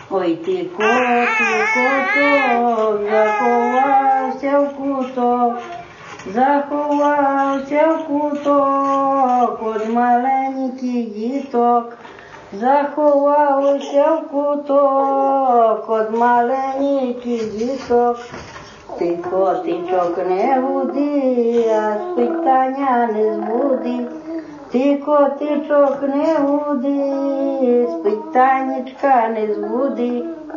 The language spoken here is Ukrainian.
Ой ти котик, заховався в куток, заховався в куток, од маленьких діток, заховався в куток, од маленьких діток. Ти котичок не гуди, а з питання не збуди. Ти котичок не гуди, з питаннячка не збуди.